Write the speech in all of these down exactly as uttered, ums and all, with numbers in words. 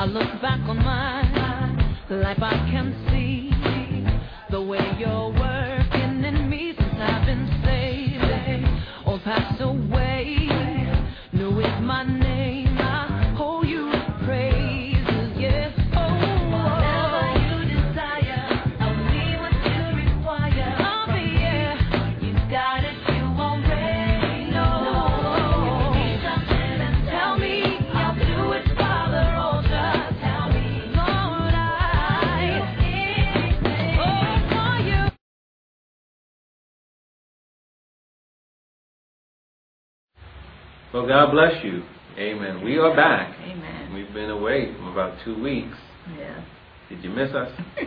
look back on my life, I can see the way you're working in me since I've been saved. All passed away, new is my name. I owe you praises, yeah. Well, God bless you. Amen. We are back. Amen. We've been away from about two weeks. Yeah. Did you miss us?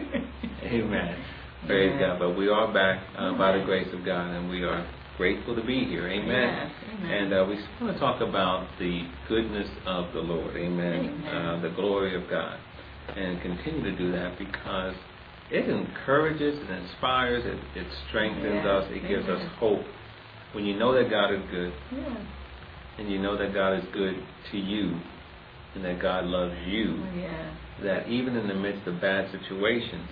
Amen. Praise Yeah. God. But we are back uh, by the grace of God, and we are grateful to be here. Amen. Yes. Amen. And uh, we want to talk about the goodness of the Lord. Amen. Amen. Uh, the glory of God. And continue to do that because it encourages, it inspires, it, it strengthens Yeah. us, it gives Amen. us hope. When you know that God is good, Yeah. and you know that God is good to you, and that God loves you, Yeah. that even in the midst of bad situations,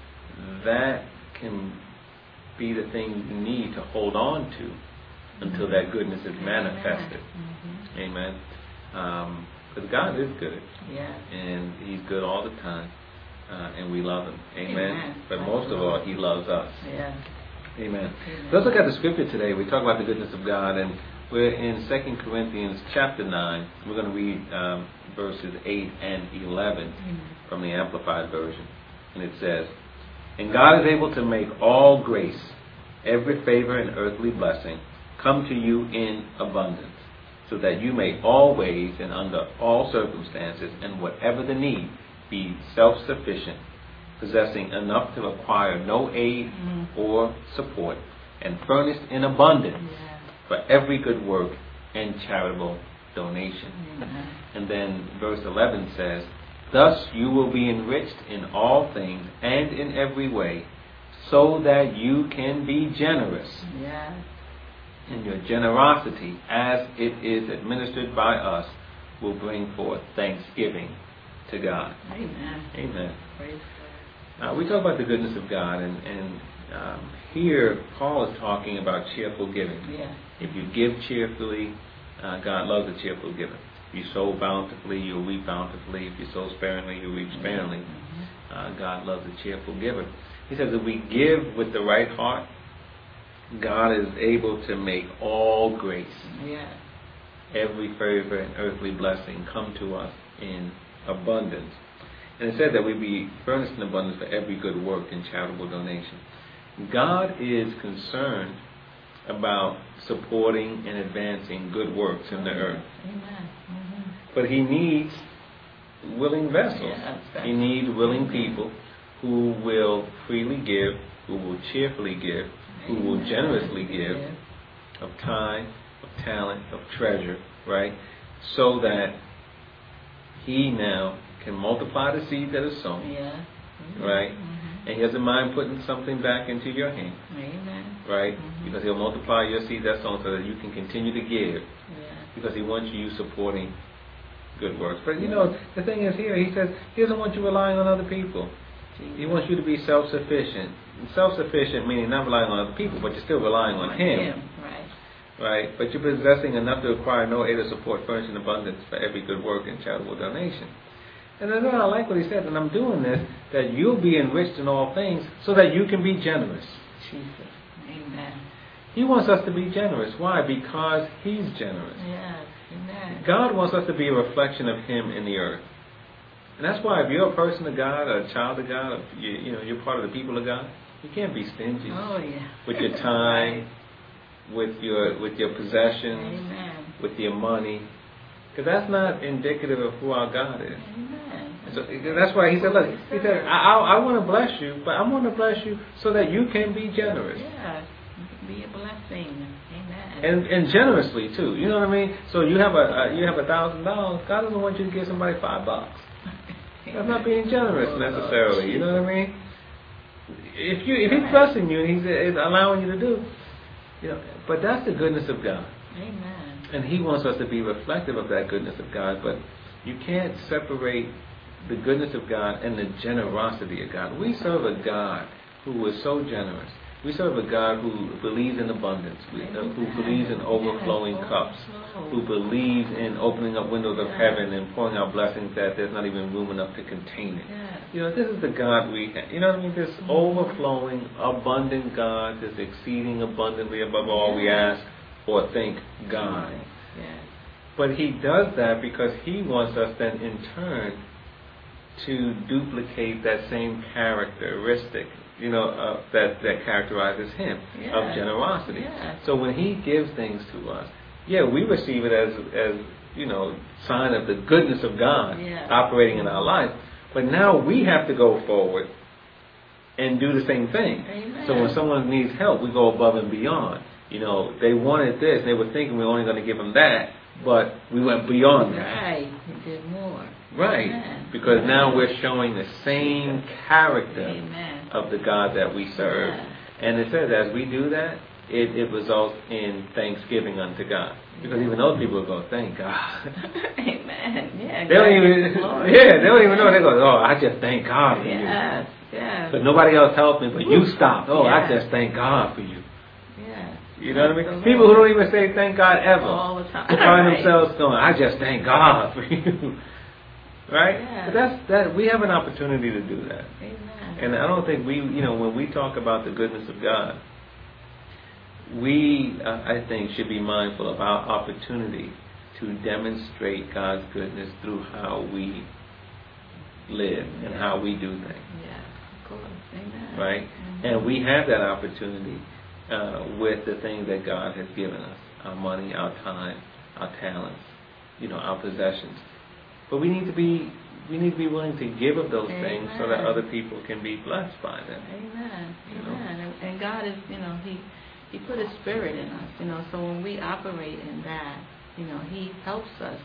that can be the thing you need to hold on to until that goodness is manifested. Mm-hmm. Amen. Um, because God is good. Yeah. And He's good all the time. Uh, and we love Him. Amen. Amen. But most of all, He loves us. Yeah. Amen. Amen. Let's look at the scripture today. We talk about the goodness of God, and we're in Second Corinthians chapter nine. We're going to read um, verses eight and eleven Mm-hmm. from the Amplified Version. And it says, "And God is able to make all grace, every favor and earthly blessing, come to you in abundance, so that you may always and under all circumstances and whatever the need, be self-sufficient, possessing enough to require no aid Mm-hmm. or support, and furnished in abundance Yeah. for every good work and charitable donation." Amen. And then verse eleven says, "Thus you will be enriched in all things and in every way, so that you can be generous. Yeah. And your generosity, as it is administered by us, will bring forth thanksgiving to God." Amen. Amen. Praise Uh, we talk about the goodness of God, and, and um, here Paul is talking about cheerful giving. God. Yeah. If you give cheerfully, uh, God loves a cheerful giver. If you sow bountifully, you'll reap bountifully. If you sow sparingly, you'll reap sparingly. Mm-hmm. Uh, God loves a cheerful giver. He says if we give with the right heart, God is able to make all grace, Yeah. every favor and earthly blessing come to us in abundance. And it said that we be furnished in abundance for every good work and charitable donation. God is concerned about supporting and advancing good works in the earth. Amen. Mm-hmm. But He needs willing vessels. Yeah, He needs willing people who will freely give, who will cheerfully give, who will Amen. generously give Yeah. of time, of talent, of treasure, right? So that He now can multiply the seed that is sown, Yeah. Mm-hmm. right? Mm-hmm. And He doesn't mind putting something back into your hand, Amen. right? Mm-hmm. Because He'll multiply your seed that's sown so that you can continue to give, Yeah. because He wants you supporting good works. But you know, the thing is here, He says He doesn't want you relying on other people. Jesus. He wants you to be self-sufficient. Self-sufficient meaning not relying on other people, but you're still relying on Him. Right. Right? But you're possessing enough to require no aid or support, furnished in abundance for every good work and charitable donation. And then I like what He said, and I'm doing this, that you'll be enriched in all things so that you can be generous. Jesus. Amen. He wants us to be generous. Why? Because He's generous. Yes. Amen. God wants us to be a reflection of Him in the earth. And that's why if you're a person of God, or a child of God, or you, you know, you're part of the people of God, you can't be stingy Oh, yeah. with your time, with your with your possessions, Amen. with your money, because that's not indicative of who our God is. Amen. So that's why He said, look, He said, I, I, I want to bless you, but I want to bless you so that you can be generous. Yes. Be a blessing. Amen. And and generously too. You know what I mean? So you have a, a you have a thousand dollars. God doesn't want you to give somebody five bucks. That's not being generous necessarily. You know what I mean? If you if He's blessing you and He's is allowing you to do, you know, but that's the goodness of God. Amen. And He wants us to be reflective of that goodness of God. But you can't separate the goodness of God and the generosity of God. We serve a God who is so generous. We serve a God who believes in abundance, we, uh, who believes in overflowing cups, who believes in opening up windows of heaven and pouring out blessings that there's not even room enough to contain it. You know, this is the God we have. You know what I mean? This overflowing, abundant God, this exceeding abundantly above all we ask or think God. But He does that because He wants us then in turn to duplicate that same characteristic, you know, uh, that, that characterizes Him, yeah. of generosity. Yeah. So when He gives things to us, yeah, we receive it as, as you know, sign of the goodness of God yeah. operating in our lives. But now we have to go forward and do the same thing. Amen. So when someone needs help, we go above and beyond. You know, they wanted this, and they were thinking we were only going to give them that, but we went beyond that. Right, we did more. Right, Amen. Because Amen. now we're showing the same character Amen. of the God that we serve. Yeah. And it says as we do that, it, it results in thanksgiving unto God. Because even those people will go, thank God. Amen. Yeah. They don't even, yeah, they don't even know. They go, oh, I just thank God for yes, you. Yes, yes. But nobody else helped me, but you stopped. Oh, yes. I just thank God for you. Yes. You know what I mean? People who don't even say thank God ever. All the time. Find right. themselves going, I just thank God for you. Right? Yeah. But that's that. We have an opportunity to do that. Amen. And I don't think we, you know, when we talk about the goodness of God, we, uh, I think, should be mindful of our opportunity to demonstrate God's goodness through how we live and yeah. how we do things. Yeah, of course. Amen. Right? Mm-hmm. And we have that opportunity uh, with the things that God has given us, our money, our time, our talents, you know, our possessions. But we need to be we need to be willing to give of those Amen. Things so that other people can be blessed by them. Amen. You know? Amen. And, and God is, you know, He He put His Spirit in us, you know, so when we operate in that, you know, He helps us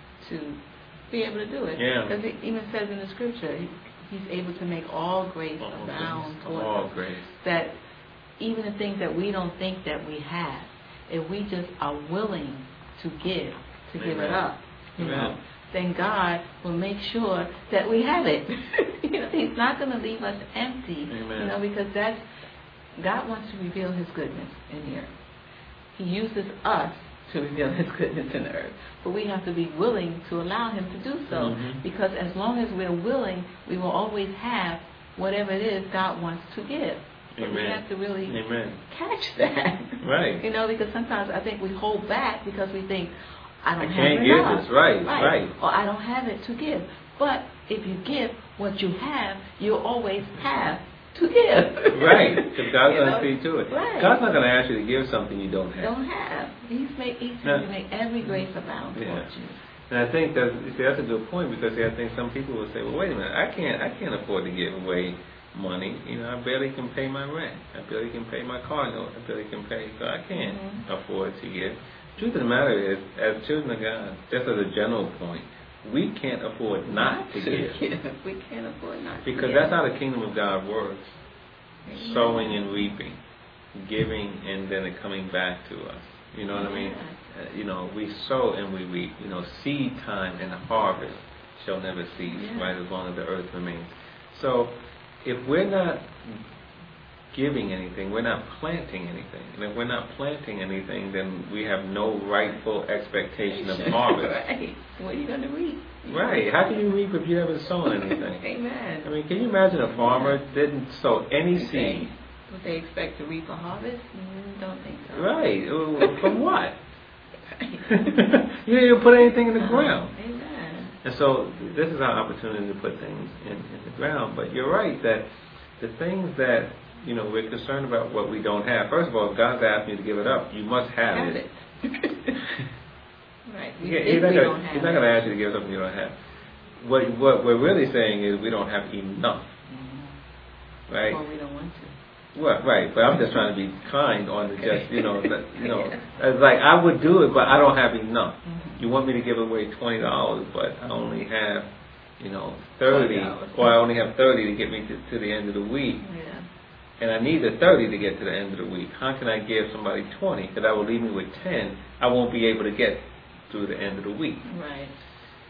to be able to do it. Yeah. Because it even says in the Scripture, he, He's able to make all grace all abound grace. All grace. That even the things that we don't think that we have, if we just are willing to give, to Amen. Give it up, you Amen. Know, then God will make sure that we have it. You know, He's not going to leave us empty. Amen. You know, because that's God wants to reveal His goodness in the earth. He uses us to reveal His goodness in the earth, but we have to be willing to allow Him to do so. Mm-hmm. Because as long as we're willing, we will always have whatever it is God wants to give. But Amen. We have to really Amen. Catch that. Right. You know, because sometimes I think we hold back because we think, I don't I have can't enough. give this, right, right, right. Or I don't have it to give. But if you give what you have, you'll always have to give. Right, because God's going to see to it. Right. God's not going to ask you to give something you don't have. Don't have. He's make He's trying to make every grace abound yeah. towards you. And I think that's, see, that's a good point, because see, I think some people will say, well, wait a minute, I can't I can't afford to give away money. You know, I barely can pay my rent. I barely can pay my car note. I barely can pay, so I can't mm-hmm. afford to give. Truth of the matter is, as children of God, just as a general point, we can't afford not, not to, to give. give. We can't afford not because to give. That's how the kingdom of God works. Amen. Sowing and reaping, giving and then it coming back to us. You know what yeah. I mean? Uh, you know, we sow and we reap. You know, seed time and harvest shall never cease, yeah. right, as long as the earth remains. So, if we're not giving anything, we're not planting anything. And if we're not planting anything, then we have no rightful expectation of harvest. Right. What are you going to reap? Right. How can you reap if you haven't sown anything? Amen. I mean, can you imagine a farmer didn't sow any seed? Would they expect to reap a harvest? Mm, don't think so. Right. From what? You didn't even put anything in the ground. Amen. And so this is our opportunity to put things in, in the ground. But you're right that the things that you know, we're concerned about what we don't have. First of all, if God's asking you to give it up, you must have, have it. it. Right. We yeah, he's not going to ask you to give something you don't have. What what we're really saying is we don't have enough. Mm-hmm. Right? Or we don't want to. Well, right, but I'm just trying to be kind on the just, you know, that, you know, it's like I would do it, but I don't have enough. Mm-hmm. You want me to give away twenty dollars, but I only have, you know, thirty, or I only have thirty to get me to, to the end of the week. Yeah. And I need the thirty to get to the end of the week. How can I give somebody twenty? Because that will leave me with ten. I won't be able to get through the end of the week. Right.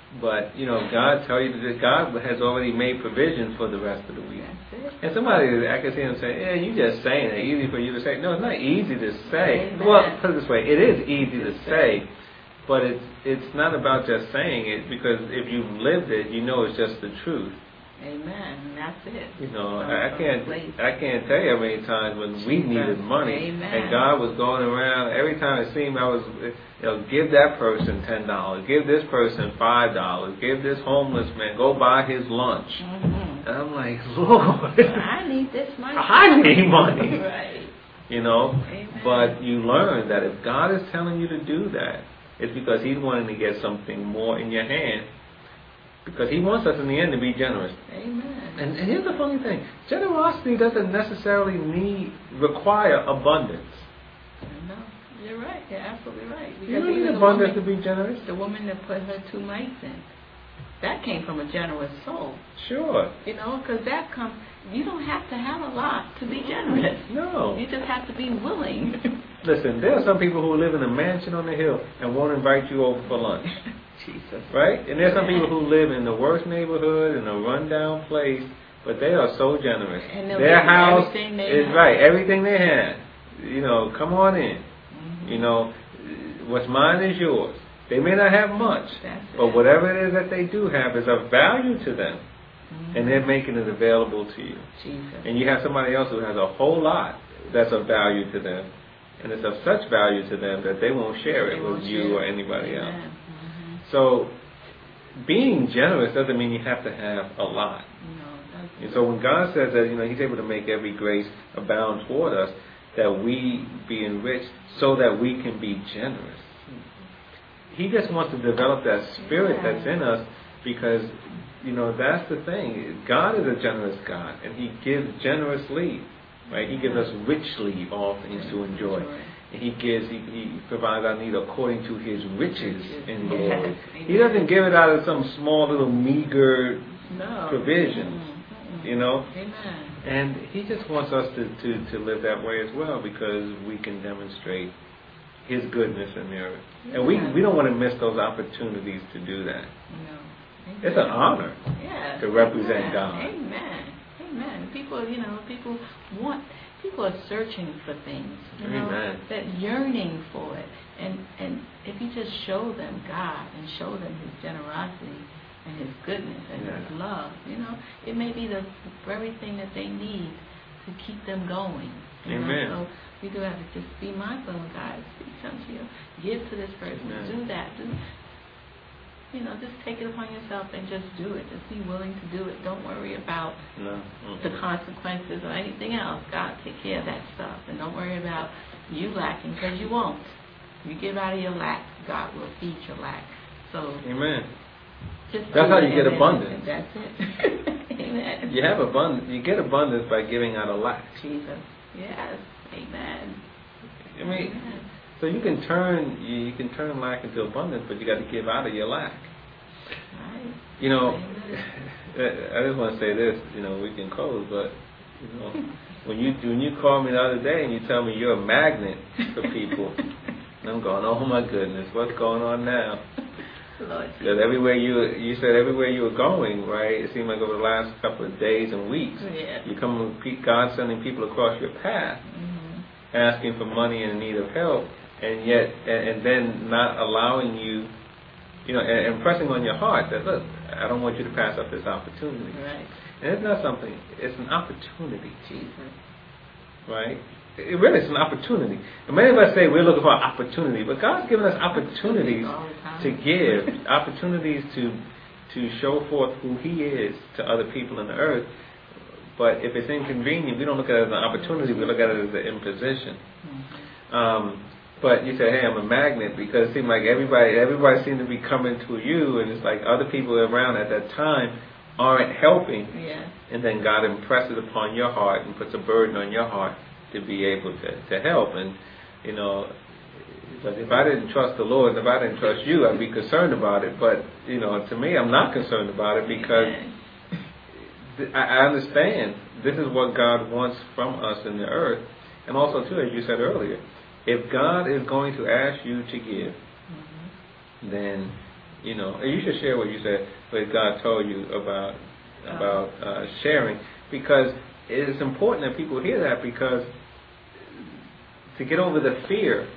But, you know, God tell you that God has already made provision for the rest of the week. That's it. And somebody, I can see them saying, yeah, you just saying it. Easy for you to say. No, it's not easy to say. Amen. Well, put it this way. It is easy to say, but it's it's not about just saying it, because if you've lived it, you know it's just the truth. Amen. That's it. You know, From- I from can't place. I can't tell you how many times when we needed money, Amen. and God was going around. Every time it seemed I was, you know, give that person ten dollars, give this person five dollars, give this homeless man, go buy his lunch. Mm-hmm. And I'm like, Lord, I need this money. I need money. Right. You know, Amen. but you learn that if God is telling you to do that, it's because He's wanting to get something more in your hand. Because He wants us in the end to be generous. Amen. And, and here's the funny thing: generosity doesn't necessarily need require abundance. No, you're right. You're absolutely right. You Because don't need even the abundance woman, to be generous. the woman that put her two mites in, that came from a generous soul. Sure. You know, because that comes. You don't have to have a lot to be generous. No. You just have to be willing. Listen, there are some people who live in a mansion on the hill and won't invite you over for lunch. Jesus. Right? And there are some people who live in the worst neighborhood, in a rundown place, but they are so generous. And they'll Their give you house everything they is have. right, everything they have. You know, come on in. Mm-hmm. You know, what's mine is yours. They may not have much, That's but it. whatever it is that they do have is of value to them, Mm-hmm. and they're making it available to you. Jesus. And you have somebody else who has a whole lot that's of value to them, and it's of such value to them that they won't share it They with won't you share or it. anybody Amen. else. Mm-hmm. So, being generous doesn't mean you have to have a lot. No, that's And so when God says that, you know, He's able to make every grace abound toward us, that we be enriched so that we can be generous. He just wants to develop that spirit Yeah. that's in us, because, you know, that's the thing. God is a generous God, and He gives generously, right? He gives us richly all things to enjoy. And He gives, He, he provides our need according to His riches in glory. Yes. He doesn't give it out of some small little meager no. provisions, Mm-hmm. you know. Amen. And He just wants us to, to, to live that way as well, because we can demonstrate His goodness in the earth. And we, we don't want to miss those opportunities to do that. No. Amen. It's an honor Yes. to represent Amen. God. Amen. Amen. People, you know, people want, people are searching for things. You know, Amen. that yearning for it. And and if you just show them God and show them His generosity and His goodness and Yeah. His love, you know, it may be the very thing that they need to keep them going. You Amen. know? So we do have to just be mindful of God. Speak something to you. Give to this person. Amen. Do that. Do You know, just take it upon yourself and just do it. Just be willing to do it. Don't worry about No. the consequences or anything else. God take care of that stuff. And don't worry about you lacking, because you won't. You give out of your lack, God will feed your lack. So Amen. just That's do how it, you get and then- abundance. and that's it. Amen. You have abundance. You get abundance by giving out a lack. Jesus. Yes. Amen. I mean, Amen. so you can turn you, you can turn lack into abundance, but you got to give out of your lack. Right. You know, Amen. I just want to say this. You know, we can close, but you know, when you when you call me the other day and you tell me you're a magnet for people, and I'm going, oh my goodness, what's going on now? Lord Because everywhere you you said everywhere you were going, right? It seemed like over the last couple of days and weeks, Yeah. you come with pe- God sending people across your path, Mm-hmm. asking for money and in need of help, and yet and, and then not allowing you, you know, and, and pressing on your heart that, look, I don't want you to pass up this opportunity. Right. And it's not something; it's an opportunity, Jesus. right? It really is an opportunity. And many of us say we're looking for an opportunity, but God's given us opportunities All the time. to give, opportunities to to show forth who He is to other people in the earth. But if it's inconvenient, we don't look at it as an opportunity, we look at it as an imposition. Mm-hmm. Um, but you say, hey, I'm a magnet, because it seems like everybody everybody seems to be coming to you, and it's like other people around at that time aren't helping. Yeah. And then God impresses upon your heart and puts a burden on your heart to be able to, to help. And, you know, but if I didn't trust the Lord, if I didn't trust you, I'd be concerned about it. But, you know, to me, I'm not concerned about it, because th- I I understand this is what God wants from us in the earth. And also, too, as you said earlier, if God is going to ask you to give, Mm-hmm. then you know, and you should share what you said, what God told you about about uh, sharing, because it's important that people hear that, because to get over the fear,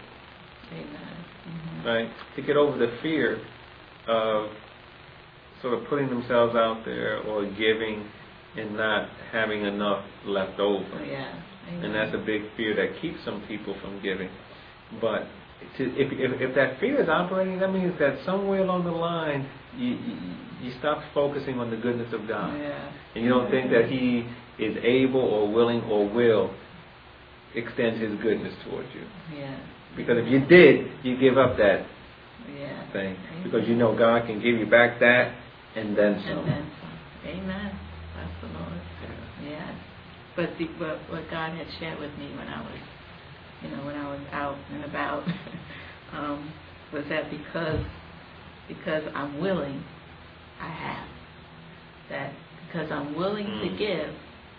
mm-hmm. right? To get over the fear of sort of putting themselves out there or giving and not having enough left over. Oh, yeah. And that's a big fear that keeps some people from giving. But to, if, if if that fear is operating, that means that somewhere along the line you you, you stop focusing on the goodness of God, yeah. and you don't think that He is able or willing or will extend His goodness towards you. Yeah. Because if you did, you give up that yeah. thing, because you know God can give you back that and then some. And then some. Amen. That's the Lord. Yeah. Yes. But the, but what God had shared with me when I was, you know, when I was out and about, um, was that because because I'm willing, I have. That because I'm willing mm. to give,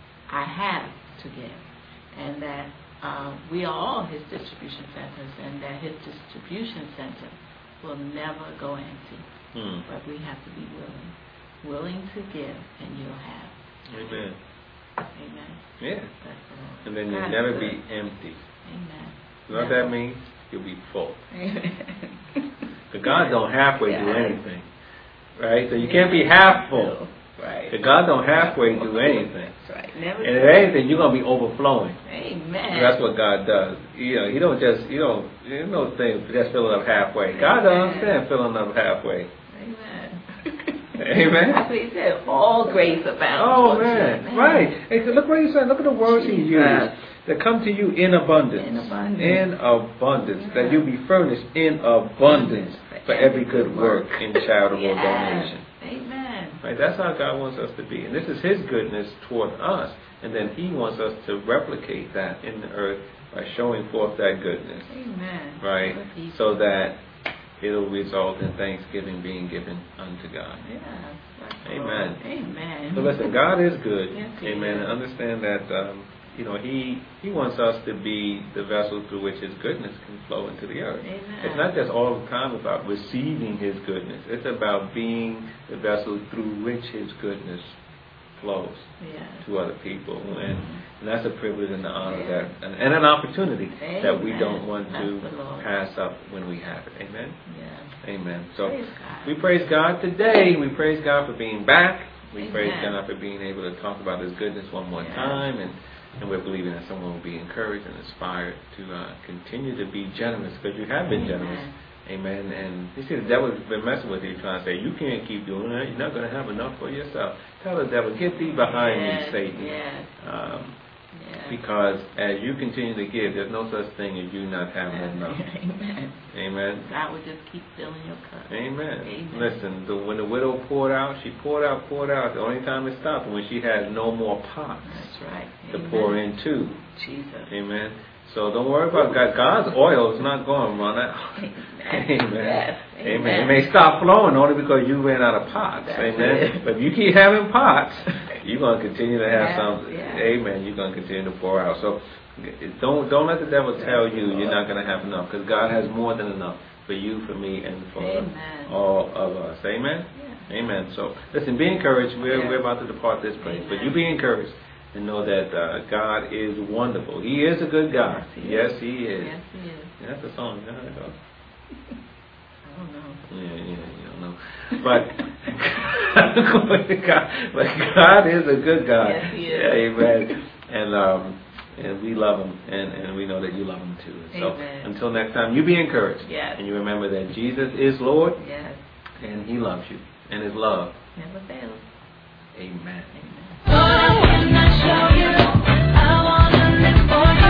I have to give, and that uh, we are all His distribution centers, and that His distribution center will never go empty. Mm. But we have to be willing, willing to give, and you'll have. Amen. Amen. Yeah. That's the Lord. And then you'll God never good. be empty. Amen. You know what that means? You'll be full. Amen. Because God don't halfway yeah. do anything. Right? So you can't be half full. Right. Because God don't halfway do anything. That's right. Never. And if anything, you're going to be overflowing. Amen. That's what God does. You know, He don't just, you don't, you know, thing just filling up halfway. God don't understand filling up halfway. Amen. Amen. That's what He said. All grace abounds. Oh man, man. Right. Hey, so look what He said. Look at the words Jesus. He used. That come to you in abundance. In abundance. In abundance. Yeah. That you'll be furnished in abundance for, for every good work in charitable yes. donation. Amen. Right. That's how God wants us to be, and this is His goodness toward us, and then He wants us to replicate that in the earth by showing forth that goodness. Amen. Right. So that it'll result in thanksgiving being given unto God. Yes. Amen. Amen. So listen, God is good. Yes, Amen. Is. And understand that um, you know He He wants us to be the vessel through which His goodness can flow into the earth. Amen. It's not just all the time about receiving His goodness. It's about being the vessel through which His goodness flows yes. to other people, and, mm-hmm. and that's a privilege and an honor yes. that, and, and an opportunity Amen. that we don't want that's to pass up when we have it. Amen. Yes. Amen. So praise we praise God today. We praise God for being back. We Amen. praise God for being able to talk about His goodness one more yes. time, and and we're believing that someone will be encouraged and inspired to uh, continue to be generous, because you have been Amen. generous. Amen. And you see, the devil's been messing with you, trying to say, you can't keep doing that. You're not going to have enough for yourself. Tell the devil, get thee behind yes. me, Satan. Yes. Um, yes. Because as you continue to give, there's no such thing as you not having yes. enough. Amen. Amen. God will just keep filling your cup. Amen. Amen. Listen, the, when the widow poured out, she poured out, poured out. The only time it stopped was when she had no more pots That's right. to Amen. pour into. Jesus. Amen. So don't worry about God. God's oil is not going to run out. Amen. Amen. Yes. Amen. Amen. It may stop flowing only because you ran out of pots. That's Amen. it. But if you keep having pots, you're going to continue to have yes. some. Yes. Amen. You're going to continue to pour out. So don't don't let the devil tell you you're not going to have enough, because God has more than enough for you, for me, and for Amen. all of us. Amen. Yeah. Amen. So listen, be encouraged. We're yes. we're about to depart this place, Amen. but you be encouraged. And know that uh, God is wonderful. He is a good God. Yes, yes, He is. Yes, He is. Yeah, that's a song. You know how that goes? I don't know. Yeah, yeah, you don't know. But, God, but God is a good God. Yes, He is. Yeah, amen. And um, and we love Him, and, and we know that you love Him too. So amen. Until next time, you be encouraged. Yes. And you remember that Jesus is Lord. Yes. And He loves you. And His love never fails. Amen. Amen. But when I show you, I wanna live for you.